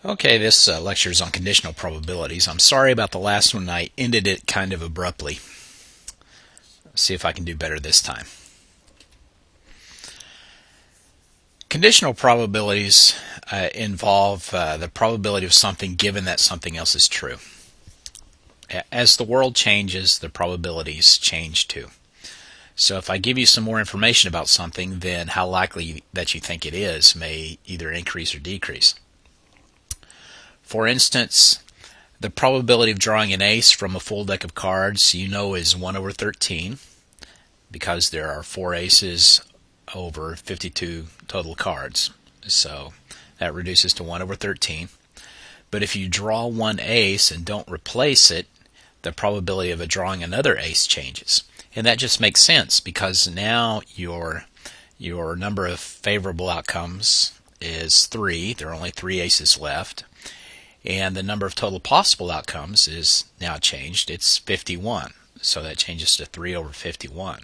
Okay, this lecture is on conditional probabilities. I'm sorry about the last one. I ended it kind of abruptly. Let's see if I can do better this time. Conditional probabilities involve the probability of something given that something else is true. As the world changes, the probabilities change too. So if I give you some more information about something, then how likely that you think it is may either increase or decrease. For instance, the probability of drawing an ace from a full deck of cards is 1 over 13 because there are 4 aces over 52 total cards. So that reduces to 1 over 13. But if you draw one ace and don't replace it, the probability of drawing another ace changes. And that just makes sense because now your number of favorable outcomes is 3. There are only 3 aces left. And the number of total possible outcomes is now changed. It's 51. So that changes to 3 over 51.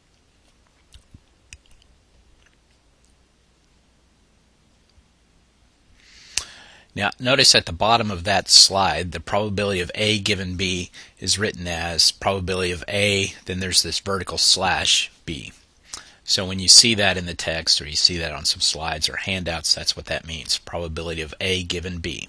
Now, notice at the bottom of that slide, the probability of A given B is written as probability of A, then there's this vertical slash B. So when you see that in the text or you see that on some slides or handouts, that's what that means, probability of A given B.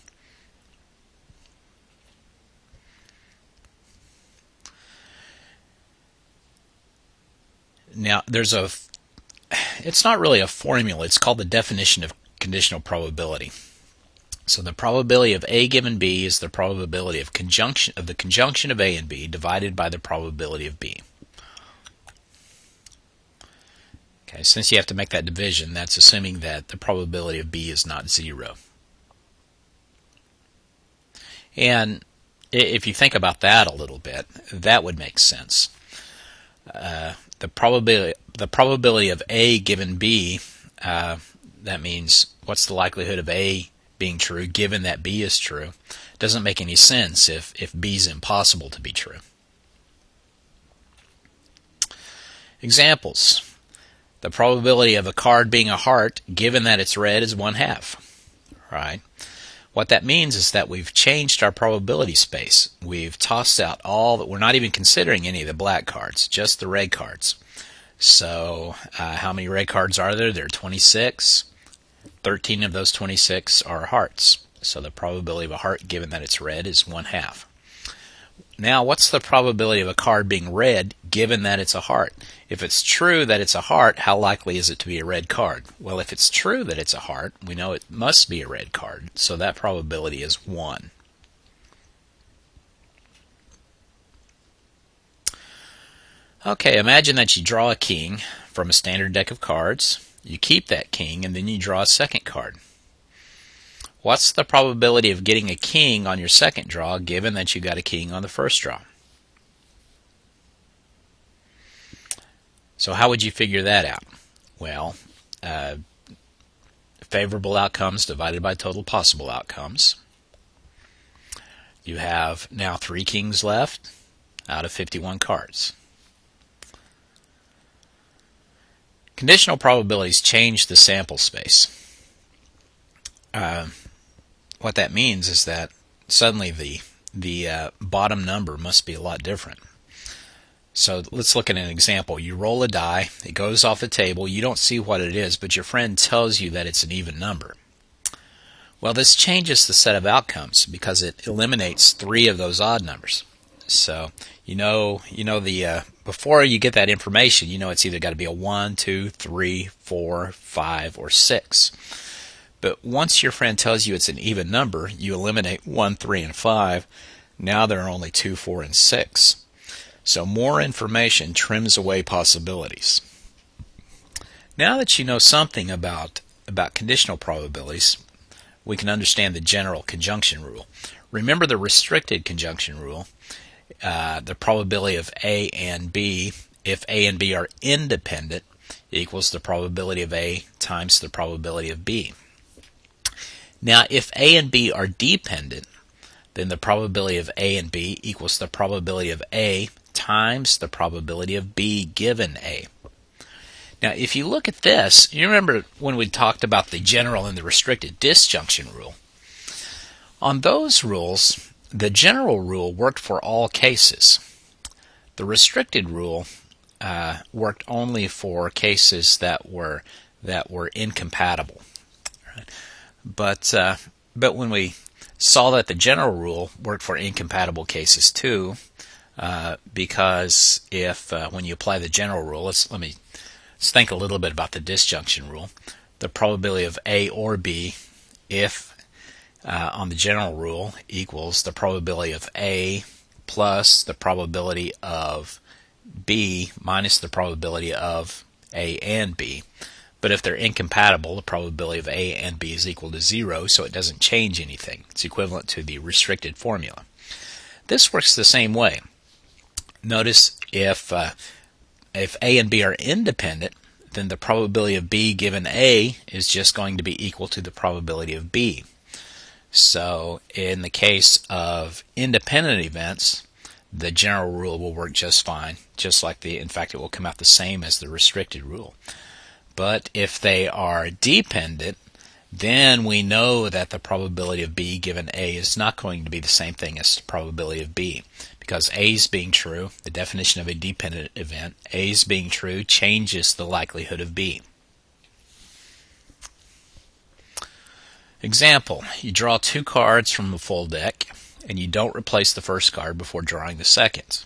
Now, it's not really a formula, it's called the definition of conditional probability. So the probability of A given B is the probability of the conjunction of A and B divided by the probability of B. Okay, since you have to make that division, that's assuming that the probability of B is not 0. And if you think about that a little bit, that would make sense. The probability of A given B, that means what's the likelihood of A being true given that B is true, doesn't make any sense if B is impossible to be true. Examples. The probability of a card being a heart given that it's red is 1/2. Right? What that means is that we've changed our probability space. We've tossed out we're not even considering any of the black cards, just the red cards. So how many red cards are there? There are 26. 13 of those 26 are hearts. So the probability of a heart given that it's red is 1/2. Now, what's the probability of a card being red given that it's a heart? If it's true that it's a heart, how likely is it to be a red card? Well, if it's true that it's a heart, we know it must be a red card. So that probability is 1. Okay, imagine that you draw a king from a standard deck of cards. You keep that king, and then you draw a second card. What's the probability of getting a king on your second draw, given that you got a king on the first draw? So how would you figure that out? Well, favorable outcomes divided by total possible outcomes. You have now 3 kings left out of 51 cards. Conditional probabilities change the sample space. What that means is that suddenly the bottom number must be a lot different. So let's look at an example. You roll a die, it goes off the table, you don't see what it is, but your friend tells you that it's an even number. Well, this changes the set of outcomes because it eliminates 3 of those odd numbers. So before you get that information, it's either got to be a 1, 2, 3, 4, 5, or 6. But once your friend tells you it's an even number, you eliminate 1, 3, and 5. Now there are only 2, 4, and 6. So more information trims away possibilities. Now that you know something about conditional probabilities, we can understand the general conjunction rule. Remember the restricted conjunction rule. The probability of A and B, if A and B are independent, equals the probability of A times the probability of B. Now, if A and B are dependent, then the probability of A and B equals the probability of A times the probability of B given A. Now, if you look at this, you remember when we talked about the general and the restricted disjunction rule. On those rules, the general rule worked for all cases. The restricted rule worked only for cases that were incompatible. Right? But when we saw that the general rule worked for incompatible cases too, because if when you apply the general rule, let's think a little bit about the disjunction rule. The probability of A or B, if on the general rule, equals the probability of A plus the probability of B minus the probability of A and B. But if they're incompatible, the probability of A and B is equal to 0, so it doesn't change anything. It's equivalent to the restricted formula. This works the same way. Notice if A and B are independent, then the probability of B given A is just going to be equal to the probability of B. So in the case of independent events, the general rule will work just fine, just like in fact it will come out the same as the restricted rule. But if they are dependent, then we know that the probability of B given A is not going to be the same thing as the probability of B. Because A's being true, the definition of a dependent event, A's being true changes the likelihood of B. Example, you draw 2 cards from the full deck, and you don't replace the first card before drawing the second.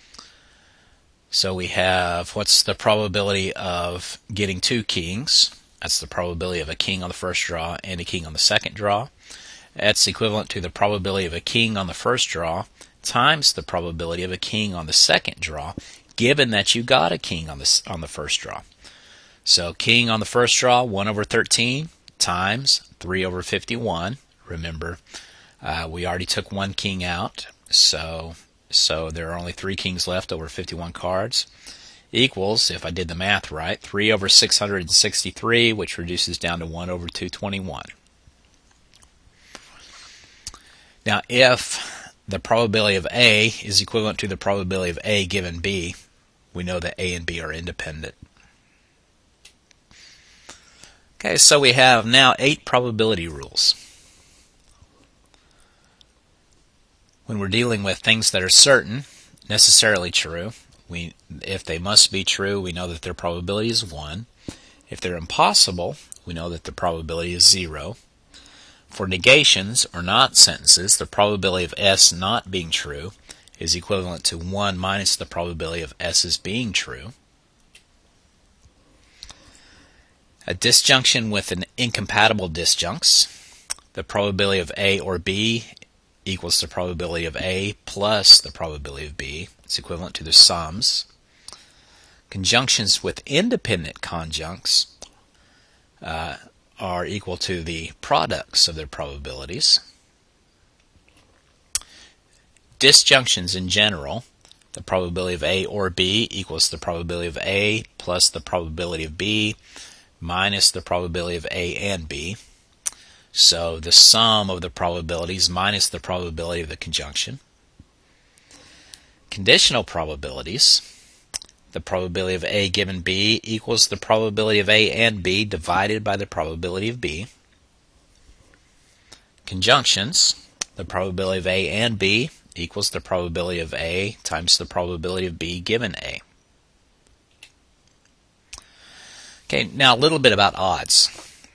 So we have, what's the probability of getting 2 kings? That's the probability of a king on the first draw and a king on the second draw. That's equivalent to the probability of a king on the first draw times the probability of a king on the second draw, given that you got a king on the first draw. So king on the first draw, 1 over 13, times 3 over 51. Remember, we already took 1 king out, so there are only 3 kings left over 51 cards. Equals, if I did the math right, 3 over 663, which reduces down to 1 over 221. Now, if the probability of A is equivalent to the probability of A given B, we know that A and B are independent. Okay, so we have now 8 probability rules. When we're dealing with things that are certain, necessarily true, if they must be true, we know that their probability is 1. If they're impossible, we know that the probability is 0. For negations, or not sentences, the probability of S not being true is equivalent to 1 minus the probability of S's being true. A disjunction with an incompatible disjuncts, the probability of A or B equals the probability of A plus the probability of B. It's equivalent to the sums. Conjunctions with independent conjuncts are equal to the products of their probabilities. Disjunctions in general, the probability of A or B equals the probability of A plus the probability of B minus the probability of A and B. So the sum of the probabilities minus the probability of the conjunction. Conditional probabilities, the probability of A given B equals the probability of A and B divided by the probability of B. Conjunctions, the probability of A and B equals the probability of A times the probability of B given A. Okay, now a little bit about odds.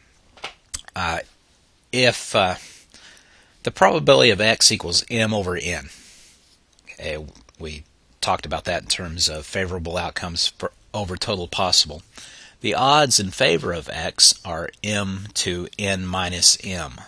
If the probability of X equals M over N, okay, we talked about that in terms of favorable outcomes over total possible. The odds in favor of X are M to N minus M.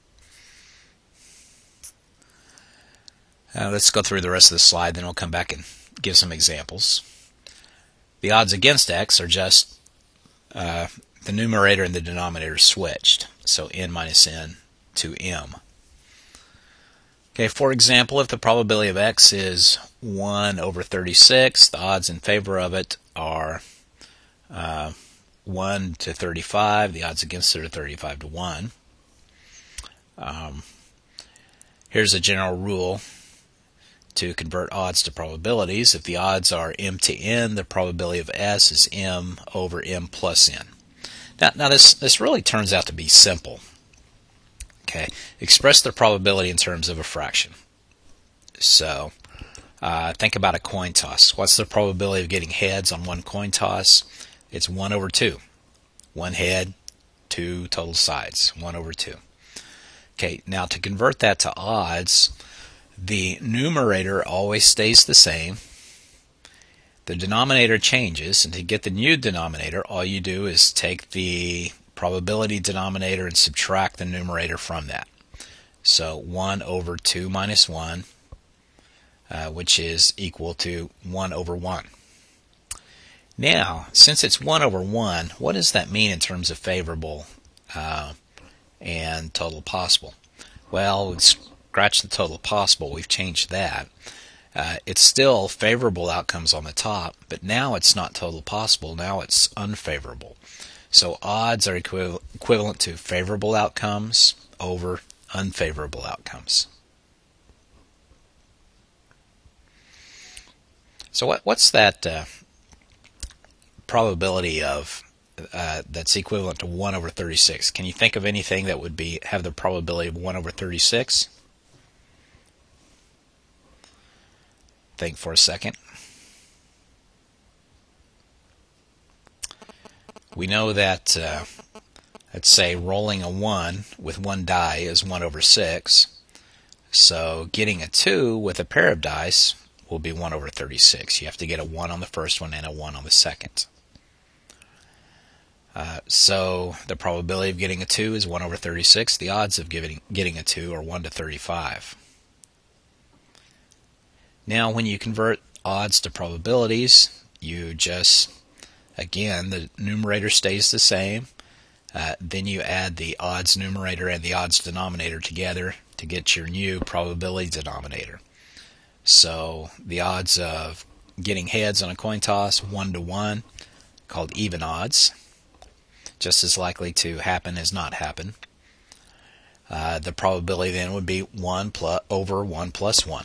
Let's go through the rest of the slide, then we'll come back and give some examples. The odds against X are just the numerator and the denominator switched, so N minus N to M. Okay, for example, if the probability of X is 1 over 36, the odds in favor of it are 1 to 35. The odds against it are 35 to 1. Here's a general rule to convert odds to probabilities. If the odds are M to N, the probability of S is M over M plus N. Now this really turns out to be simple. Okay, express the probability in terms of a fraction. So think about a coin toss. What's the probability of getting heads on one coin toss? It's 1 over 2. One head, 2 total sides, 1 over 2. Okay, now to convert that to odds, the numerator always stays the same. The denominator changes, and to get the new denominator, all you do is take the probability denominator and subtract the numerator from that. So 1 over 2 minus 1, which is equal to 1 over 1. Now, since it's 1 over 1, what does that mean in terms of favorable and total possible? Well, scratch the total possible. We've changed that. It's still favorable outcomes on the top, but now it's not total possible. Now it's unfavorable. So odds are equivalent to favorable outcomes over unfavorable outcomes. So what's that probability of that's equivalent to 1 over 36? Can you think of anything that would have the probability of 1 over 36? Think for a second. We know that, let's say, rolling a 1 with one die is 1 over 6. So getting a 2 with a pair of dice will be 1 over 36. You have to get a 1 on the first one and a 1 on the second. So the probability of getting a 2 is 1 over 36. The odds of getting a 2 are 1 to 35. Now when you convert odds to probabilities, you just, again, the numerator stays the same. Then you add the odds numerator and the odds denominator together to get your new probability denominator. So the odds of getting heads on a coin toss, 1 to 1, called even odds. Just as likely to happen as not happen. The probability then would be 1 over 1 plus 1.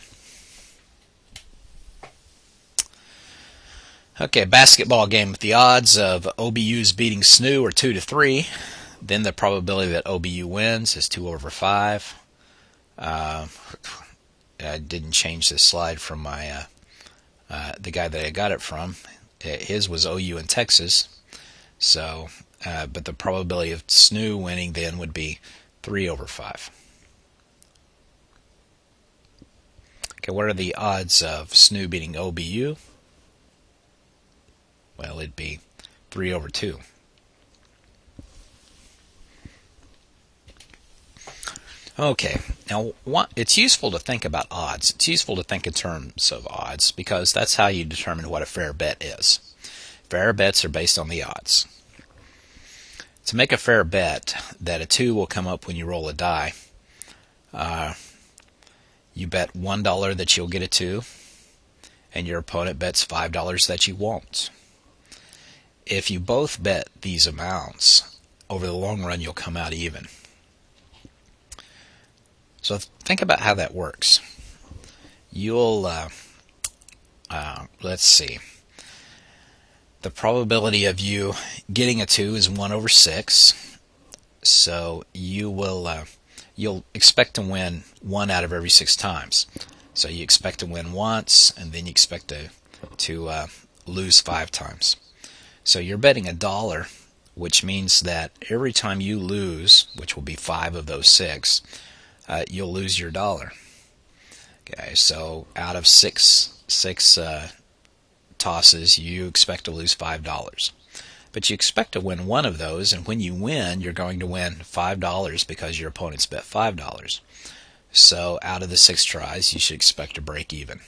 Okay, basketball game with the odds of OBU's beating SNU are 2 to 3. Then the probability that OBU wins is 2 over 5. I didn't change this slide from my the guy that I got it from. His was OU in Texas. So, but the probability of SNU winning then would be 3 over 5. Okay, what are the odds of SNU beating OBU? Well, it'd be 3 over 2. Okay, now it's useful to think about odds. It's useful to think in terms of odds because that's how you determine what a fair bet is. Fair bets are based on the odds. To make a fair bet that a 2 will come up when you roll a die, you bet $1 that you'll get a 2, and your opponent bets $5 that you won't. If you both bet these amounts, over the long run you'll come out even. So think about how that works. You'll, let's see, the probability of you getting a 2 is 1 over 6, so you'll expect to win 1 out of every 6 times. So you expect to win once, and then you expect to lose 5 times. So you're betting $1, which means that every time you lose, which will be 5 of those 6, you'll lose your $1. Okay, so out of six tosses, you expect to lose $5. But you expect to win 1 of those, and when you win, you're going to win $5 because your opponent's bet $5. So out of the 6 tries, you should expect to break even.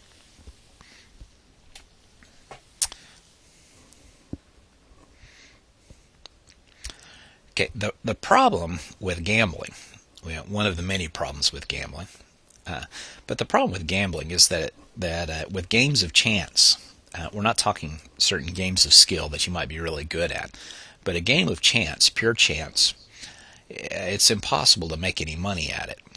Okay, the problem with gambling, one of the many problems with gambling, but the problem with gambling is that with games of chance, we're not talking certain games of skill that you might be really good at, but a game of chance, pure chance, it's impossible to make any money at it.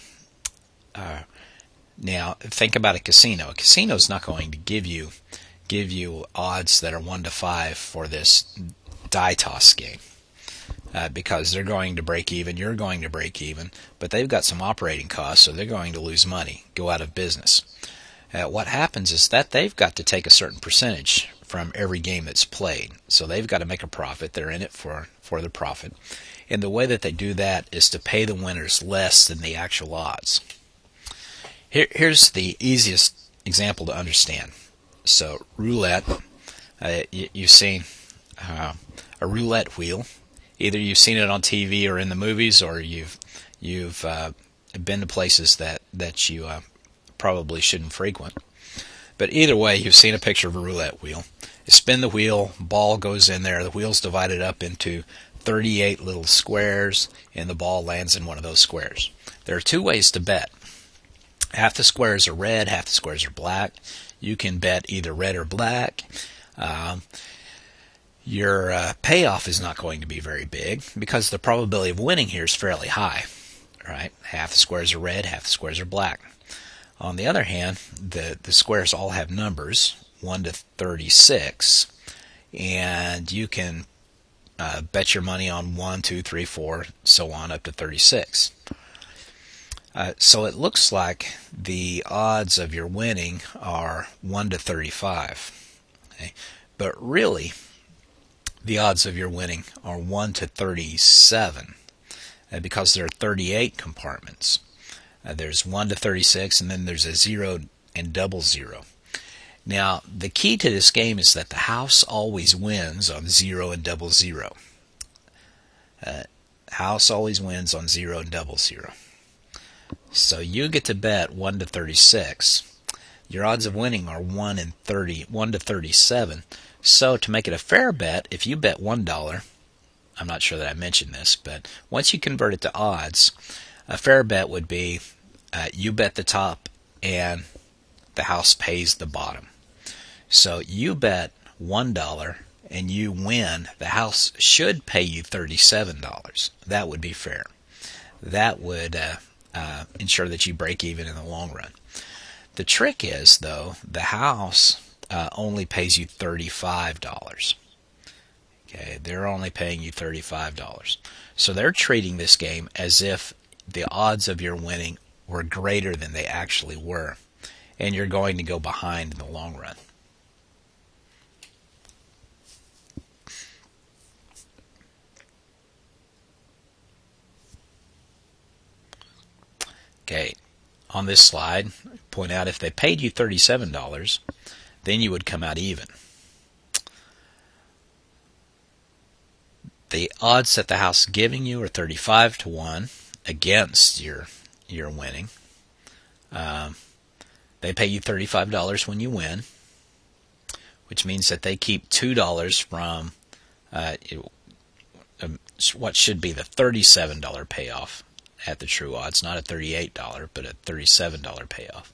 Now, think about a casino. A casino is not going to give you odds that are 1 to 5 for this die toss game. because they're going to break even, you're going to break even, but they've got some operating costs, so they're going to lose money, go out of business. What happens is that they've got to take a certain percentage from every game that's played. So they've got to make a profit. They're in it for the profit. And the way that they do that is to pay the winners less than the actual odds. Here's the easiest example to understand. So roulette, you've seen a roulette wheel. Either you've seen it on TV or in the movies, or you've been to places that you probably shouldn't frequent. But either way, you've seen a picture of a roulette wheel. You spin the wheel, ball goes in there, the wheel's divided up into 38 little squares, and the ball lands in one of those squares. There are two ways to bet. Half the squares are red, half the squares are black. You can bet either red or black. Your payoff is not going to be very big because the probability of winning here is fairly high. Right? Half the squares are red, half the squares are black. On the other hand, the squares all have numbers, 1 to 36, and you can bet your money on 1, 2, 3, 4, so on up to 36. So it looks like the odds of your winning are 1 to 35. Okay? But really, the odds of your winning are 1 to 37 because there are 38 compartments. There's 1 to 36, and then there's a 0 and double 0. Now, the key to this game is that the house always wins on 0 and double 0. House always wins on 0 and double 0. So you get to bet 1 to 36. Your odds of winning are 1 to 37. So to make it a fair bet, if you bet $1, I'm not sure that I mentioned this, but once you convert it to odds, a fair bet would be you bet the top and the house pays the bottom. So you bet $1 and you win, the house should pay you $37. That would be fair. That would ensure that you break even in the long run. The trick is, though, the house only pays you $35. Okay, they're only paying you $35. So they're treating this game as if the odds of your winning were greater than they actually were, and you're going to go behind in the long run. Okay, on this slide, point out if they paid you $37, then you would come out even. The odds that the house is giving you are 35 to 1 against your winning. They pay you $35 when you win, which means that they keep $2 from what should be the $37 payoff at the true odds, not a $38, but a $37 payoff.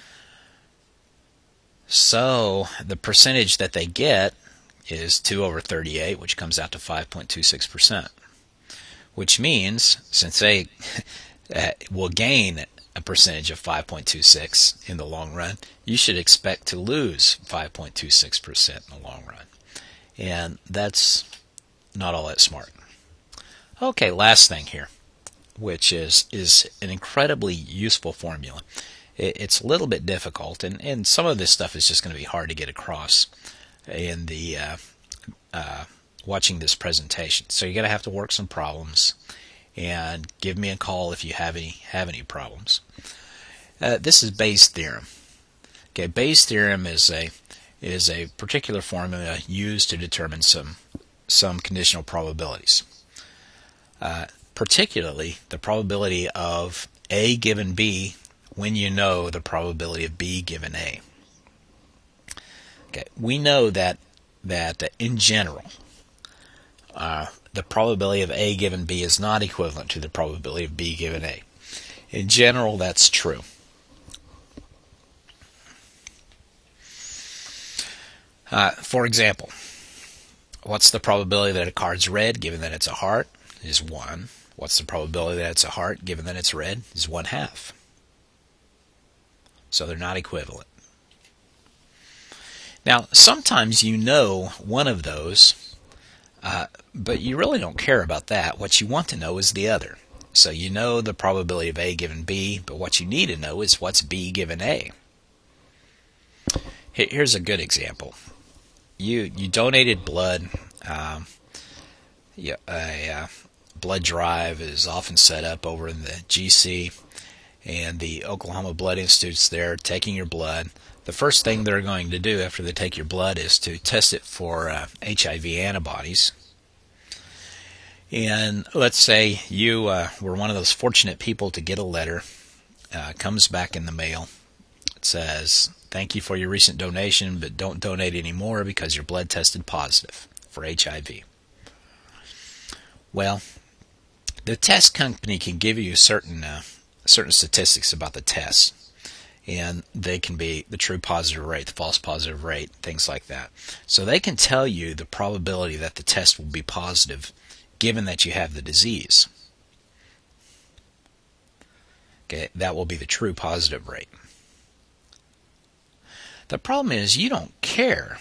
So the percentage that they get is 2 over 38, which comes out to 5.26%, which means since they will gain a percentage of 5.26 in the long run, you should expect to lose 5.26% in the long run. And that's not all that smart. Okay, last thing here, which is an incredibly useful formula. It's a little bit difficult, and some of this stuff is just going to be hard to get across in the watching this presentation. So you're going to have to work some problems and give me a call if you have any problems. This is Bayes' theorem. Okay, Bayes' theorem is a particular formula used to determine some conditional probabilities. Particularly the probability of A given B when you know the probability of B given A. Okay, we know that in general, the probability of A given B is not equivalent to the probability of B given A. In general, that's true. For example, what's the probability that a card's red given that it's a heart? Is 1. What's the probability that it's a heart given that it's red? Is 1/2. So they're not equivalent. Now, sometimes you know one of those But you really don't care about that. What you want to know is the other. So you know the probability of A given B, but what you need to know is what's B given A. Here's a good example. You donated blood. A blood drive is often set up over in the GC, and the Oklahoma Blood Institute's there taking your blood. The first thing they're going to do after they take your blood is to test it for HIV antibodies. And let's say you were one of those fortunate people to get a letter, comes back in the mail. It says, "Thank you for your recent donation, but don't donate anymore because your blood tested positive for HIV." Well, the test company can give you certain statistics about the test, and they can be the true positive rate, the false positive rate, things like that. So they can tell you the probability that the test will be positive given that you have the disease. Okay, that will be the true positive rate. The problem is you don't care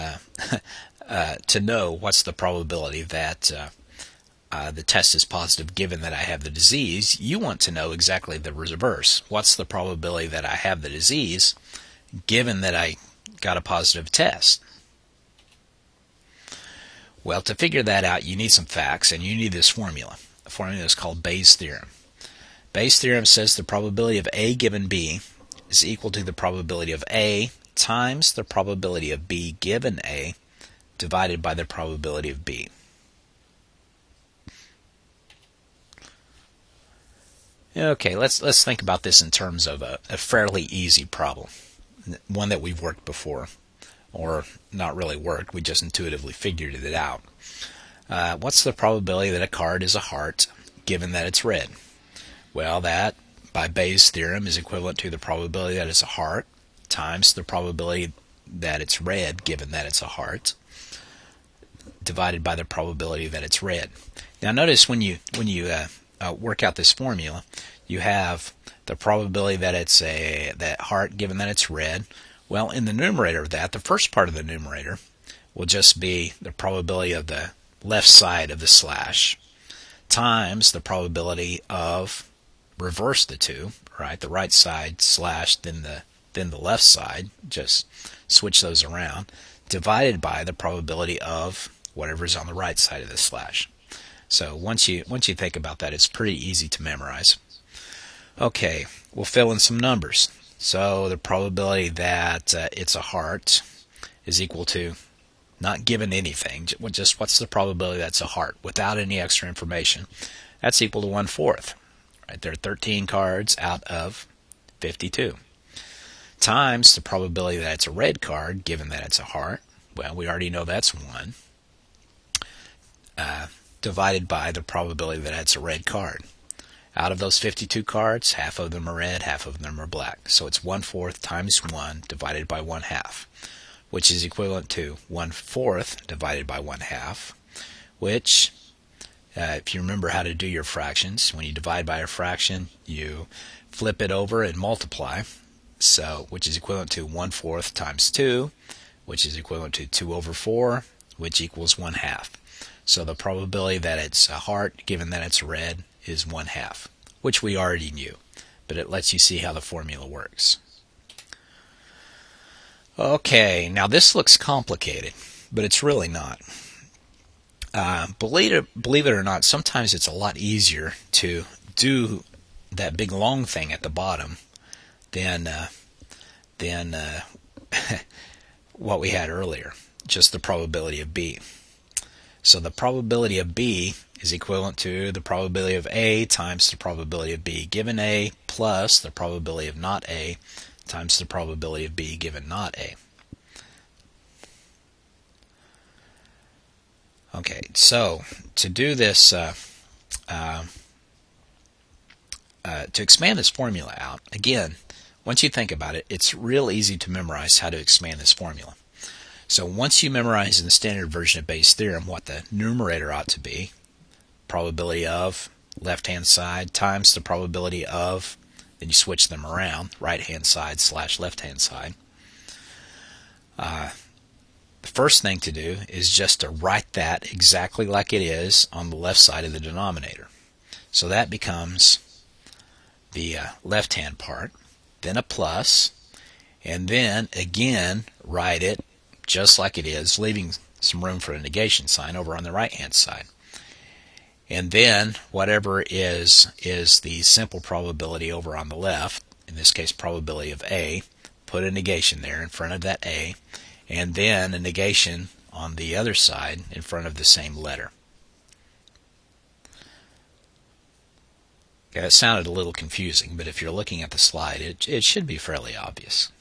to know what's the probability that the test is positive given that I have the disease. You want to know exactly the reverse. What's the probability that I have the disease given that I got a positive test? Well, to figure that out, you need some facts, and you need this formula. The formula is called Bayes' theorem. Bayes' theorem says the probability of A given B is equal to the probability of A times the probability of B given A divided by the probability of B. Okay, let's think about this in terms of a fairly easy problem, one that we've worked before, or not really worked, we just intuitively figured it out. What's the probability that a card is a heart given that it's red? Well, that, by Bayes' theorem, is equivalent to the probability that it's a heart times the probability that it's red given that it's a heart divided by the probability that it's red. Now notice when you work out this formula, you have the probability that it's that heart given that it's red. Well, in the numerator of that, the first part of the numerator will just be the probability of the left side of the slash times the probability of reverse the two, right? The right side slash, then the left side, just switch those around, divided by the probability of whatever's on the right side of the slash. So once you think about that, it's pretty easy to memorize. Okay, we'll fill in some numbers. So the probability that it's a heart is equal to, not given anything, just what's the probability that's a heart without any extra information. That's equal to 1/4. Right, there are 13 cards out of 52. Times the probability that it's a red card, given that it's a heart. Well, we already know that's 1. Divided by the probability that it's a red card. Out of those 52 cards, half of them are red, half of them are black. So it's 1/4 times 1 divided by 1/2, which is equivalent to 1/4 divided by 1/2, which, if you remember how to do your fractions, when you divide by a fraction, you flip it over and multiply, so which is equivalent to 1/4 times 2, which is equivalent to 2/4, which equals 1/2. So the probability that it's a heart, given that it's red, is 1/2, which we already knew, but it lets you see how the formula works. Okay, now this looks complicated, but it's really not. Believe it or not, sometimes it's a lot easier to do that big long thing at the bottom than what we had earlier, just the probability of B. So the probability of B is equivalent to the probability of A times the probability of B given A plus the probability of not A times the probability of B given not A. Okay, so to do this, to expand this formula out, again, once you think about it, it's real easy to memorize how to expand this formula. So once you memorize in the standard version of Bayes' theorem what the numerator ought to be, probability of left-hand side times the probability of, then you switch them around, right-hand side slash left-hand side. the first thing to do is just to write that exactly like it is on the left side of the denominator. So that becomes the left-hand part, then a plus, and then again write it just like it is, leaving some room for a negation sign over on the right-hand side. And then whatever is the simple probability over on the left, in this case probability of A, put a negation there in front of that A, and then a negation on the other side in front of the same letter. Okay, that sounded a little confusing, but if you're looking at the slide, it should be fairly obvious.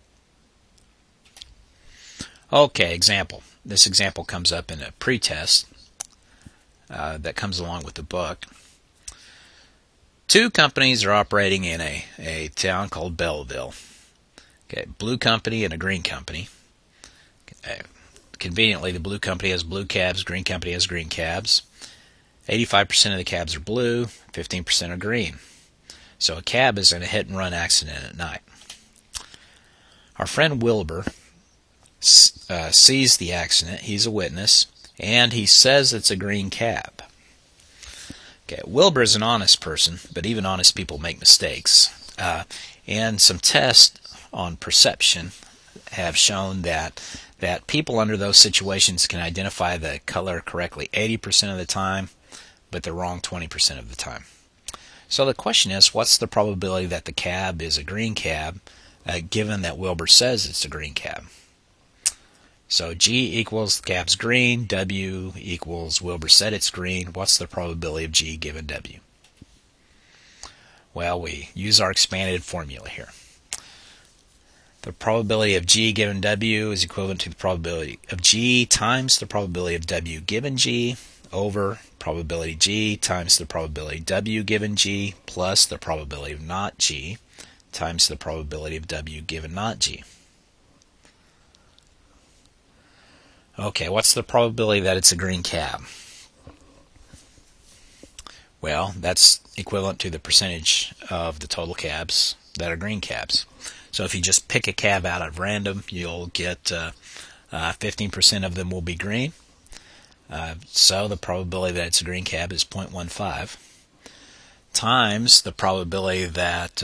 Okay, example. This example comes up in a pretest that comes along with the book. Two companies are operating in a town called Belleville. Okay, blue company and a green company. Conveniently, the blue company has blue cabs, green company has green cabs. 85% of the cabs are blue, 15% are green. So a cab is in a hit-and-run accident at night. Our friend Wilbur sees the accident. He's a witness, and he says it's a green cab. Okay, Wilbur is an honest person, but even honest people make mistakes. And some tests on perception have shown that people under those situations can identify the color correctly 80% of the time, but they're wrong 20% of the time. So the question is, what's the probability that the cab is a green cab, given that Wilbur says it's a green cab? So G equals the cab's green, W equals Wilbur said it's green. What's the probability of G given W? Well, we use our expanded formula here. The probability of G given W is equivalent to the probability of G times the probability of W given G over probability G times the probability W given G plus the probability of not G times the probability of W given not G. Okay, what's the probability that it's a green cab? Well, that's equivalent to the percentage of the total cabs that are green cabs. So if you just pick a cab out of random, you'll get 15% of them will be green. So the probability that it's a green cab is 0.15 times the probability that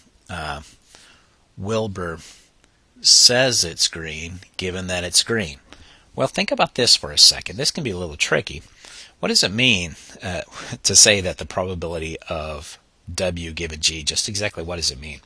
Wilbur says it's green, given that it's green. Well, think about this for a second. This can be a little tricky. What does it mean to say that the probability of W given G, just exactly what does it mean?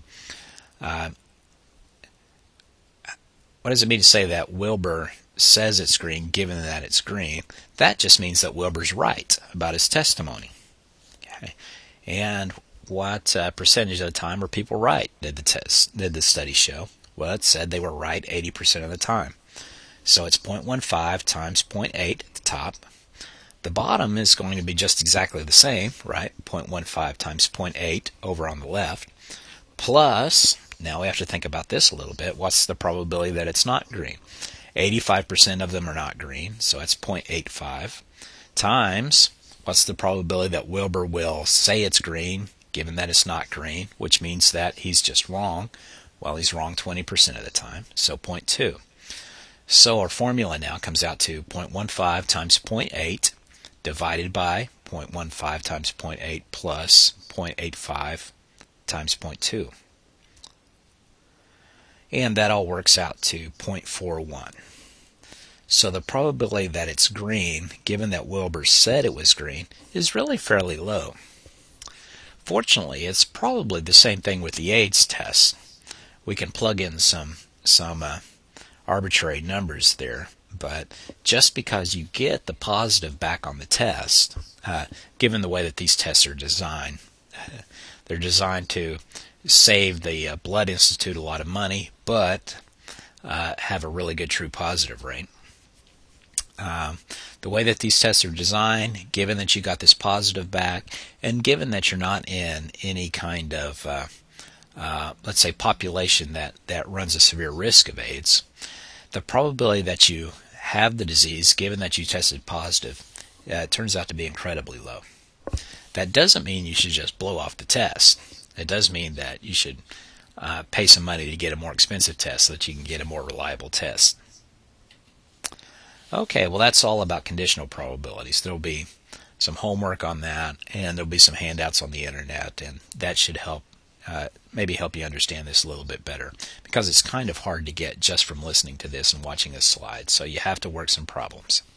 What does it mean to say that Wilbur says it's green, given that it's green? That just means that Wilbur's right about his testimony. Okay. And what percentage of the time are people right? Did the study show? Well, it said they were right 80% of the time. So it's 0.15 times 0.8 at the top. The bottom is going to be just exactly the same, right? 0.15 times 0.8 over on the left. Plus, now we have to think about this a little bit. What's the probability that it's not green? 85% of them are not green, so that's 0.85 times what's the probability that Wilbur will say it's green, given that it's not green, which means that he's just wrong. Well, he's wrong 20% of the time, so 0.2. So our formula now comes out to 0.15 times 0.8 divided by 0.15 times 0.8 plus 0.85 times 0.2. And that all works out to 0.41. So the probability that it's green, given that Wilbur said it was green, is really fairly low. Fortunately, it's probably the same thing with the AIDS test. We can plug in some arbitrary numbers there, but just because you get the positive back on the test, given the way that these tests are designed, they're designed to save the Blood Institute a lot of money, but have a really good true positive rate. The way that these tests are designed, given that you got this positive back, and given that you're not in any kind of, let's say, population that runs a severe risk of AIDS, the probability that you have the disease, given that you tested positive, turns out to be incredibly low. That doesn't mean you should just blow off the test. It does mean that you should pay some money to get a more expensive test so that you can get a more reliable test. Okay, well that's all about conditional probabilities. There'll be some homework on that, and there'll be some handouts on the internet, and that should help maybe help you understand this a little bit better, because it's kind of hard to get just from listening to this and watching this slide, so you have to work some problems.